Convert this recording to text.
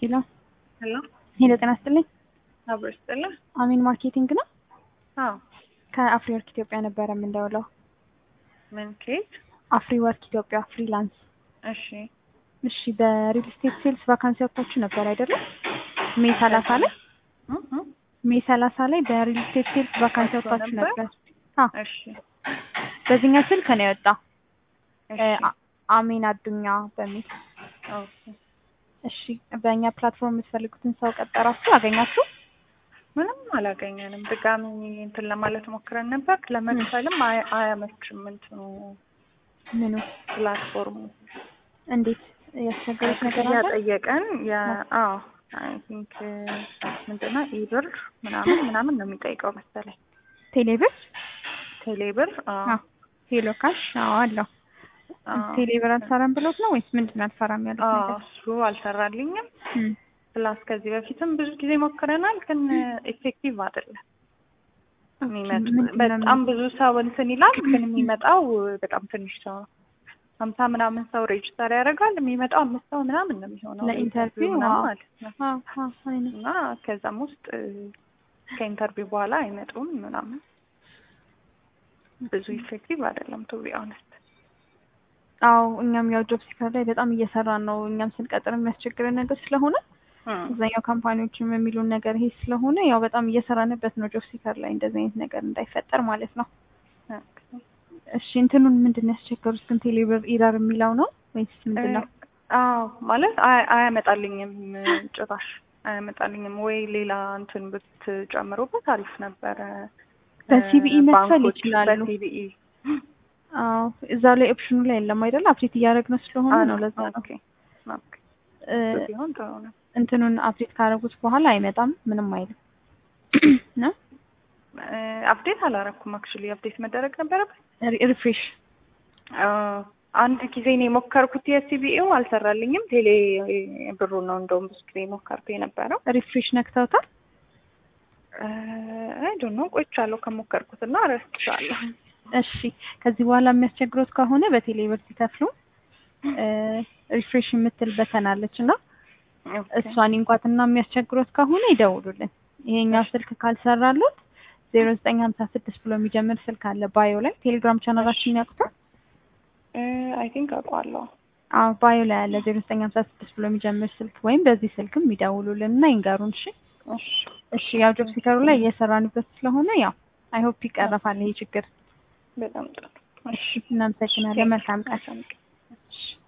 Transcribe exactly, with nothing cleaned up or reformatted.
ሄሎ ሄሎ ሄሎ፣ ጤና ይስጥልኝ። አብሮ ይስጥልኝ። አሚን ማርኬቲንግ ነው። አዎ ከአፍሪ ወርክ ኢትዮጵያ ነበረ የምንደውለው። ምን ኬት? አፍሪ ወርክ ኢትዮጵያ ፍሪላንስ። እሺ እሺ፣ በሪል ስቴት ሴልስ ቫካንሲ ወጥታችሁ ነበር አይደለም? ሜይ ሰላሳ ላይ እህ ሜይ ሰላሳ ላይ በሪል ስቴት ሴልስ ቫካንሲ ወጥቶ ወጥታችሁ ነበር? ነበር። አዎ፣ እሺ በዚህኛው ስልክ ነው የወጣው። እሺ አ- አሚን አዱኛ በሚል። ኦኬ። እሺ፣ በእኛ ፕላትፎርም የምትፈልጉትን ሰው ቀጠራችሁ አገኛችሁ? ምንም አላገኘንም። ድጋሚ እንትን ለማለት ሞክረን ነበር። ለመክፈልም አያ- አያመችም እንትኑ ምኑ ፕላትፎርሙ እንዴት ያስቸገረች ነገር ክፍያ አለ? ጠየቀን። ያ አዎ አይ ቲንክ ምንድነው ኢብር ምናምን ምናምን ነው የሚጠይቀው መሰለኝ። ቴሌብር ቴሌብር አዎ አዎ፣ ሄሎ ካሽ አዎ አለው። አዎ ቴሌብር አልሰራም ብሎት ነው ወይስ ምንድን ነው አልሰራም ያሉት አዎ ነገር? እሱ አልሰራልኝም። እም፣ ፕላስ ከዚህ በፊትም ብዙ ጊዜ ሞክረናል፣ ግን ኤፌክቲቭ አይደለም። የሚመጡ ምንድን ነው በጣም ብዙ ሰው እንትን ይላል፣ ግን የሚመጣው በጣም ትንሽ ሰው ነው። ሀምሳ ምናምን ሰው ሬጅስተር ያደርጋል፣ የሚመጣው አምስት ሰው ምናምን ነው የሚሆነው ለኢንተርቪው ምናምን አዎ ማለት ነው። አዎ አዎ አይነት እና ከዛም ውስጥ ከኢንተርቪው በኋላ አይመጡም ምናምን። ብዙ ኢፌክቲቭ አይደለም ቱ ቢ ኦነስት። አዎ፣ እኛም ያው ጆብ ሲከር ላይ በጣም እየሰራን ነው። እኛም ስንቀጥር የሚያስቸግረን ነገር ስለሆነ አብዛኛው ካምፓኒዎችም የሚሉን ነገር ይሄ ስለሆነ ያው በጣም እየሰራንበት ነው ጆብ ሲከር ላይ እንደዚህ አይነት ነገር እንዳይፈጠር ማለት ነው። እሺ፣ እንትኑን ምንድን ነው ያስቸገሩት ግን? ቴሌብር ኢረር የሚለው ነው ወይስ ምንድን ነው? አዎ ማለት አያ- አያመጣልኝም፣ ጭራሽ አያመጣልኝም። ወይ ሌላ እንትን ብትጨምሩበት አሪፍ ነበረ። በሲቢኢ መክፈል ባንኮች ይችላሉ። በሲቢኢ አዎ፣ እዛው ላይ ኦፕሽኑ ላይ የለም አይደል? አፕዴት እያደረግነው ስለሆነ ነው። ለዛ ነው ኦኬ ኦኬ እ ቢሆን ጥሩ ነው። እንትኑን አፕዴት ካደረጉት በኋላ አይመጣም፣ ምንም አይልም ነው። አፕዴት አላረኩም። አክቹሊ አፕዴት መደረግ ነበረበት። ሪፍሬሽ አንድ ጊዜ ነው የሞከርኩት፣ የሲቢኢው አልሰራልኝም። ቴሌ ብሩ ነው እንደውም ብዙ ጊዜ ሞከርኩ የነበረው። ሪፍሬሽ ነክተውታል። አይ ዶንት ኖ ቆይቻለሁ ከሞከርኩት እና ረስቻለሁ። እሺ፣ ከዚህ በኋላ የሚያስቸግሮት ከሆነ በቴሌ ብር ሲከፍሉ ሪፍሬሽ የምትል በተን አለች እና እሷን እንኳንና የሚያስቸግሮት ከሆነ ይደውሉልን። ይሄኛው ስልክ ካልሰራሉት ዜሮ ዘጠኝ ሀምሳ ስድስት ብሎ የሚጀምር ስልክ አለ ባዮ ላይ። ቴሌግራም ቻናላችን ያውቁታል? አይ ቲንክ አውቀዋለሁ። አዎ፣ ባዮ ላይ አለ ዜሮ ዘጠኝ ሀምሳ ስድስት ብሎ የሚጀምር ስልክ፣ ወይም በዚህ ስልክም ይደውሉልን እና ይንገሩን። እሺ እሺ እሺ። ያው ጆብ ሲከሩ ላይ እየሰራንበት ስለሆነ ያው አይ ሆፕ ይቀረፋል ይሄ ችግር። በጣም ጥሩ። እሺ፣ እናመሰግናለን። መልካም ቀን። እሺ።